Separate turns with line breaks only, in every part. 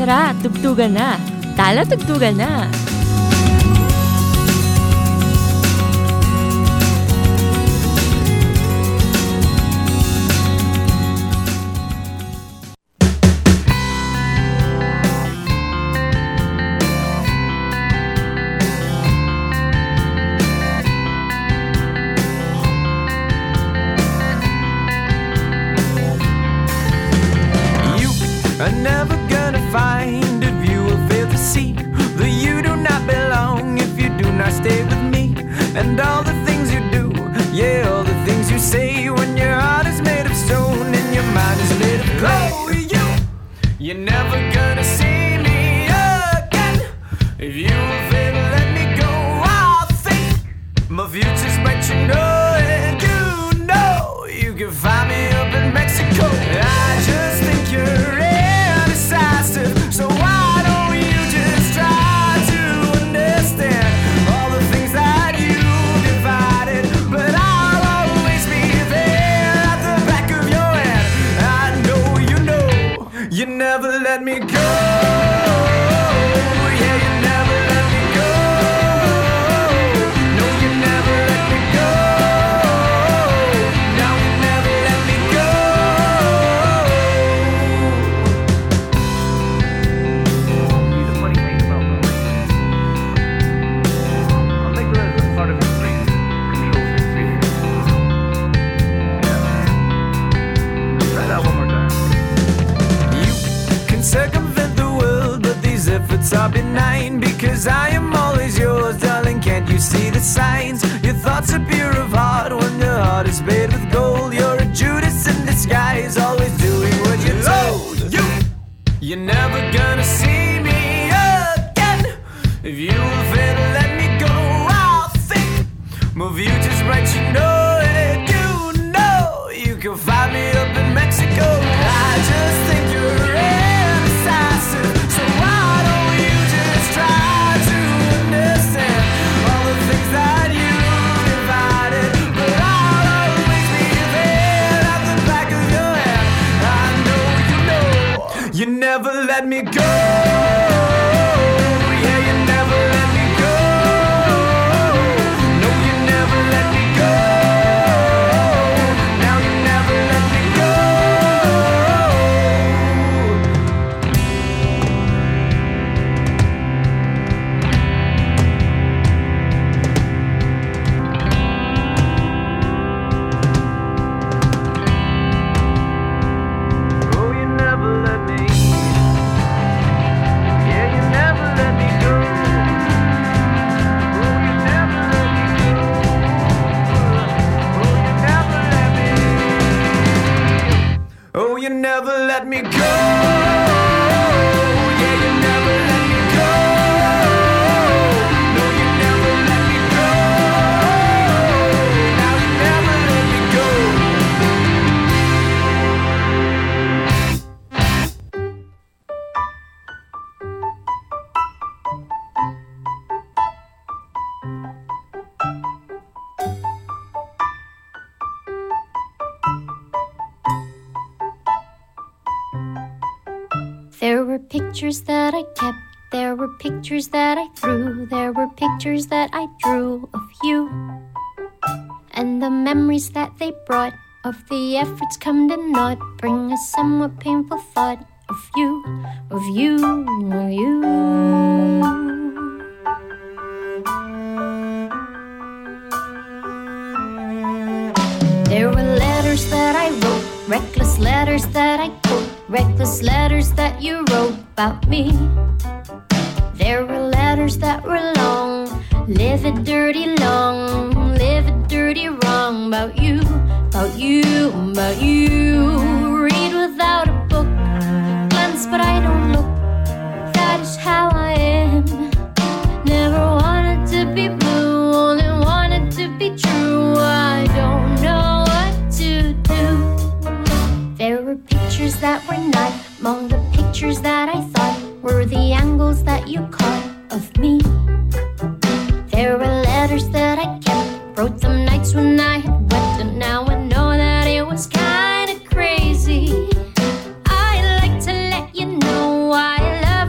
Tara, tugtugan na. Tala, tugtugan na.
I'm never gonna find a view or fail to see that you do not belong if you do not stay with me. And all the things you do, yeah, all the things you say when your heart is made of stone and your mind is made of clay. You're never gonna see me again if you fail to let me go. I think my future's bright, you know it. You know you can find me up in Mexico. I just think you're so why don't you just try to understand all the things that you divided? But I'll always be there at the back of your head. I know you never let me go. Yeah, you never let me go. No, you never let me go. Now you never let me go. Circumvent the world, but these efforts are benign, because I am always yours, darling. Can't you see the signs? Your thoughts are pure of heart when your heart is made with gold. You're a Judas in disguise, always doing what you're told. You're never gonna see me again if you fail to let me go. I'll think my future's bright, you know it. You know you can find me up in Mexico. I just think you're so why don't you just try to understand all the things that you divided? But I'll always be there at the back of your head. I know you never let me go. Yeah, you never let me go. No, you never let me go. Now you never let me go. You never let me go. Yeah, you never let me go. No, you never let me go. Now you never let me go.
There were pictures that I kept, there were pictures that I threw, there were pictures that I drew of you. And the memories that they brought of the efforts come to naught, bring a somewhat painful thought of you, of you, of you. There were letters that I wrote, reckless letters that I quote, reckless letters that you wrote about me. There were letters that were long, livid, dirty, long, livid, dirty, wrong about you, about you, about you. Read without a book, glance but I don't look. That is how I am. Never wanted to be blue, only wanted to be true. I don't know what to do. There were pictures that were not among the pictures that I thought were the angles that you caught of me. There were letters that I kept, wrote them nights when I had wept, and now I know that it was kinda crazy. I like to let you know I love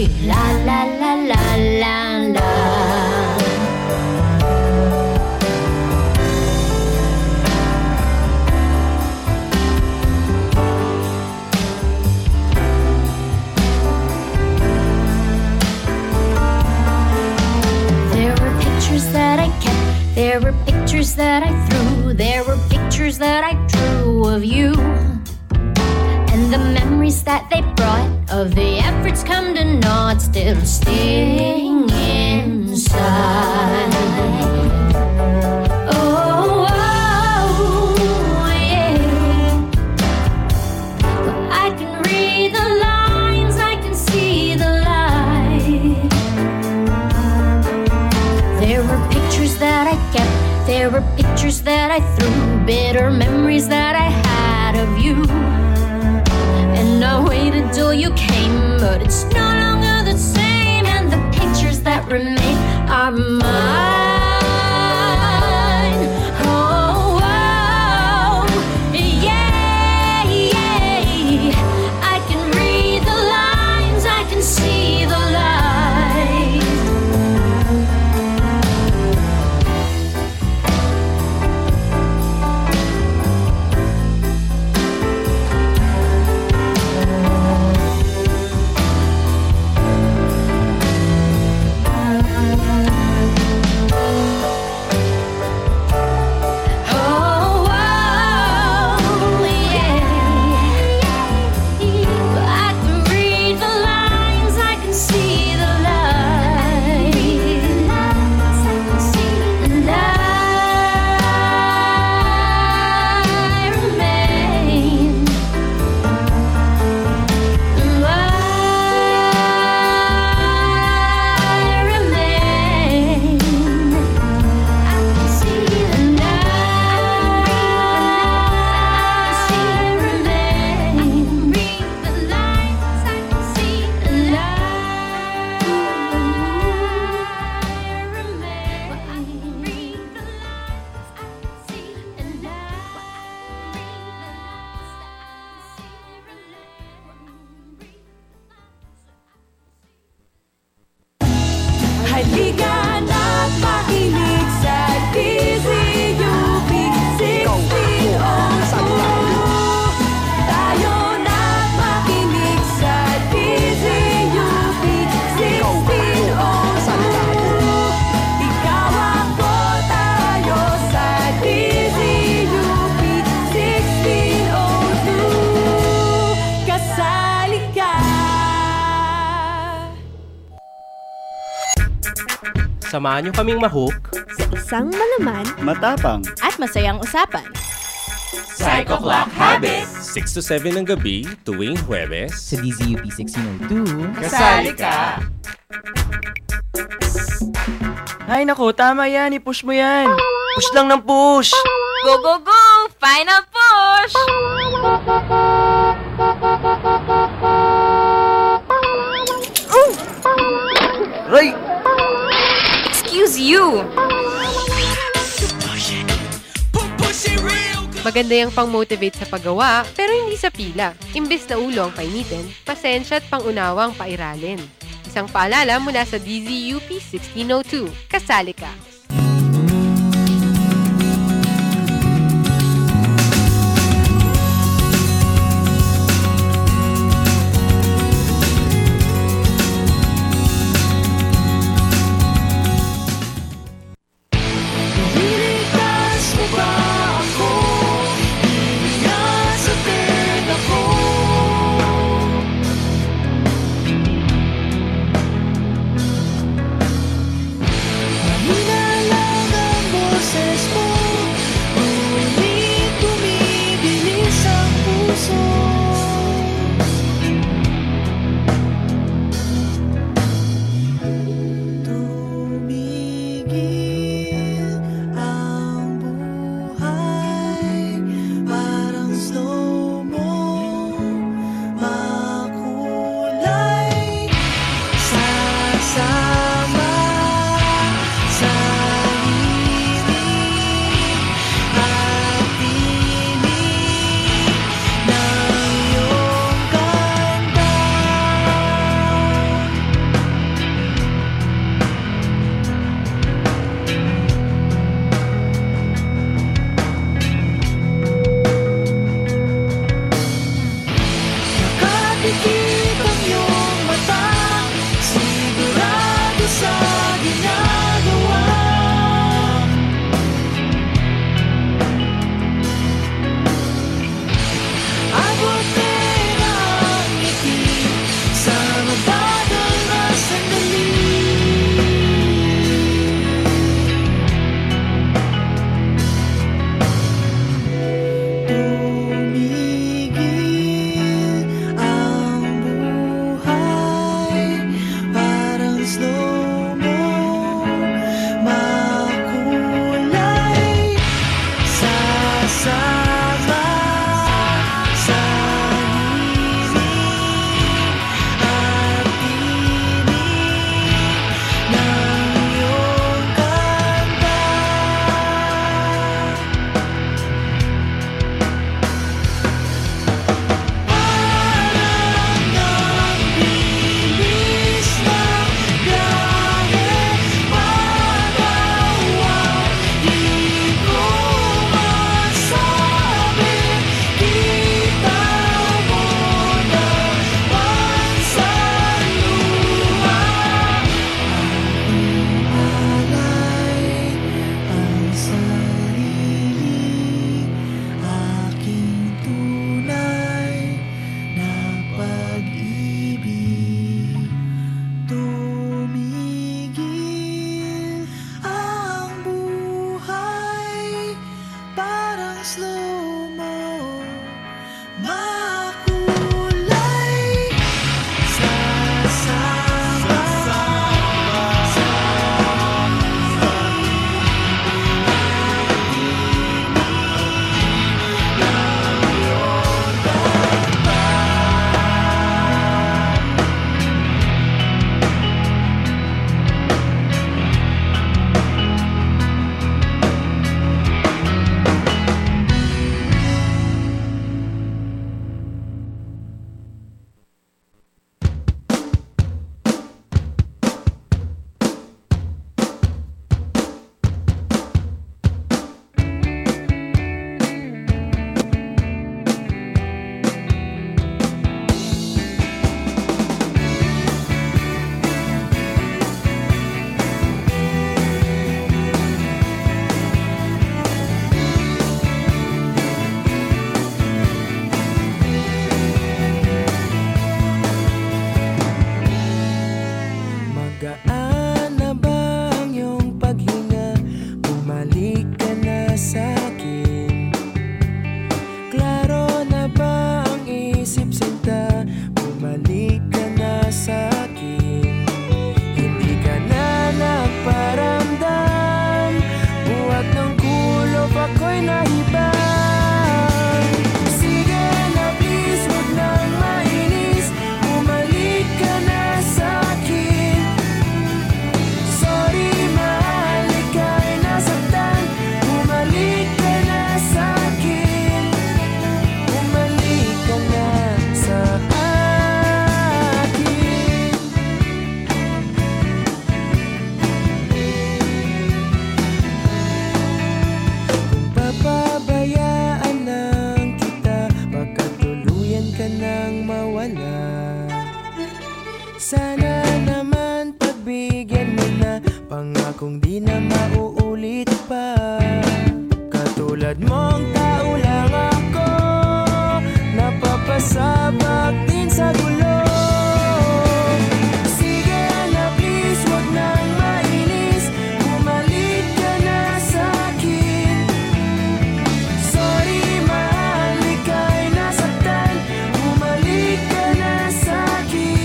La la la la la la. There were pictures that I kept, there were pictures that I threw, there were pictures that I drew of you. And the memories that they brought of the efforts come to naught still sting inside. Oh, yeah. Well, I can read the lines, I can see the light. There were pictures that I kept, there were pictures that I threw, bitter memories that I had of you. And I waited till you came, but it's no longer the same. And the pictures that remain are mine. Oh, oh, yeah, yeah. I can read the lines, I can see the light.
Halika na't makinig sa DZUP 1602. Tayo na't makinig sa DZUP 1602. Ikaw ako, tayo sa DZUP 1602. Kasali ka.
Samahan niyo kaming mahook
sa isang malaman
matapang
at masayang usapan.
Psycho Clock Habit 6 to 7 ng gabi tuwing Huwebes
Sa DZUP 1602.
Kasali ka!
Ay naku, tama yan. I-push mo yan. Push lang ng push.
Go, go, go! Final push!
Ray!
Excuse you!
Maganda yung pang-motivate sa paggawa, pero hindi sa pila. Imbes na ulo ang painitin, pasensya at pangunawang pairalin. Isang paalala mula sa DZUP 1602. Kasali ka!
Mahina
Sana naman pagbigyan mo na, pangakong di na mauulit pa. Katulad mong tao lang ako, napapasabak din sa gulo. Sige na please, wag nang mainis, bumalik ka na sa'kin. Sorry mahal, ika'y nasaktan, bumalik ka na sa'kin.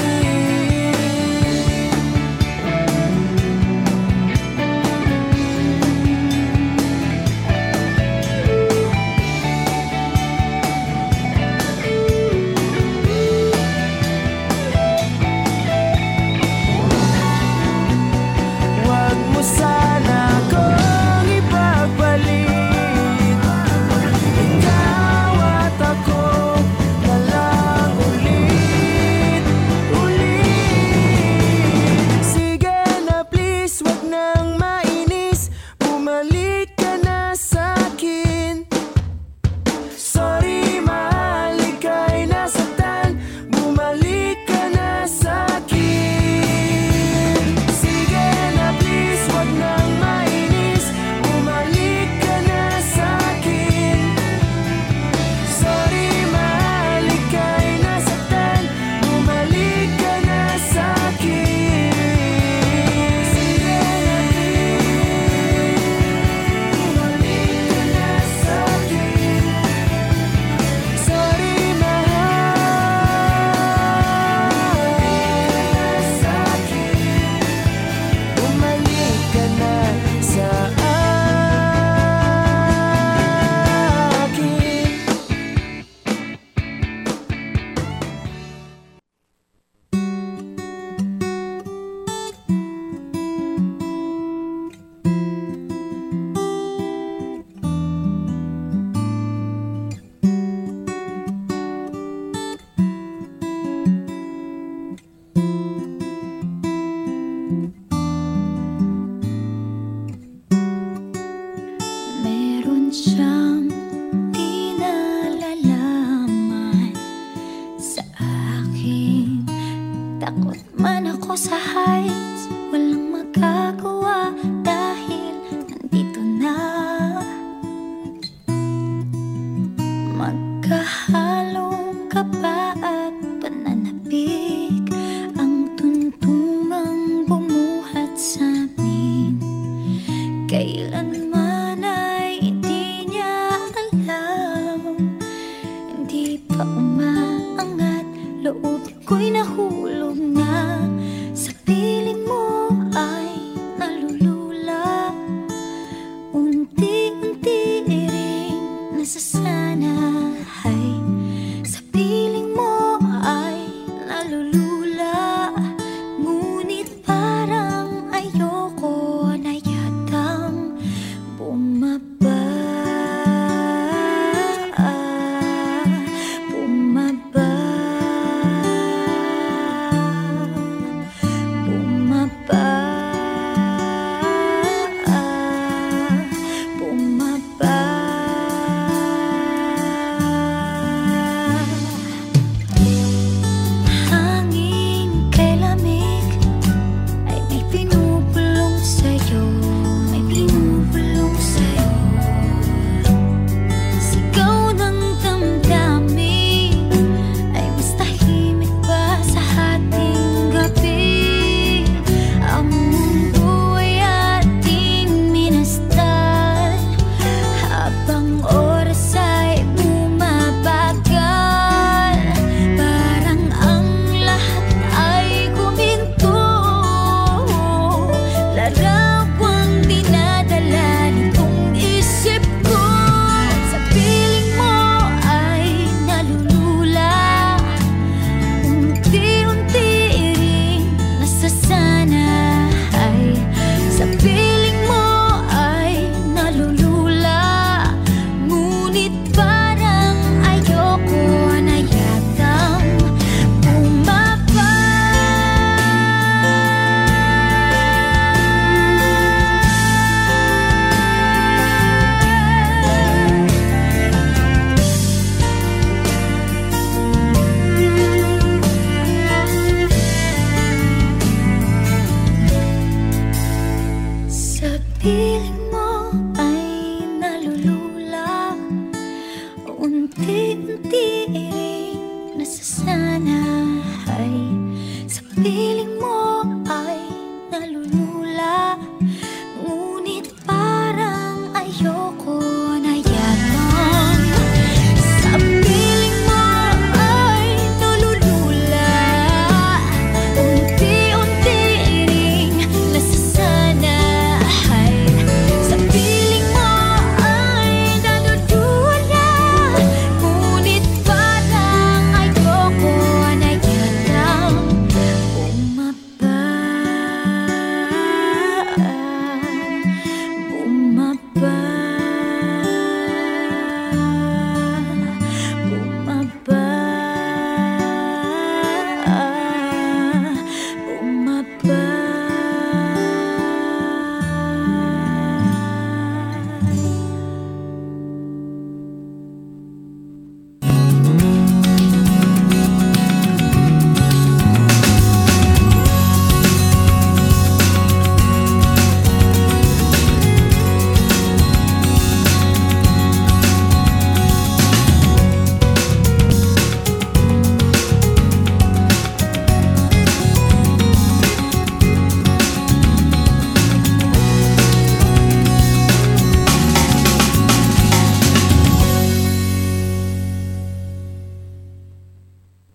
Wag mo sana akong ipagpalit, ikaw at ako na lang ulit. Sige na please, wag nang mainis, bumalik ka na sa'kin. Sorry mahal, ika'y nasaktan, bumalik ka na sa'kin. Sige na please, wag nang mainis, bumalik ka na sa'kin. Sorry mahal, ika'y nasaktan, bumalik ka na sa'kin. Sige na please, bumalik ka na sa'kin. Sorry mahal, sa'kin, bumalik ka na sa akin.
Meron siyang di nalalaman sa akin. Takot man ako sa heights, walang magagawa dahil nandito na. Magkahalong kaba at pananabik ang tuntungang bumuhat sa amin. Kailanman ay hindi niya alam, hindi pa umaangat, loob ko'y nahulog na sa piling mo
piling mo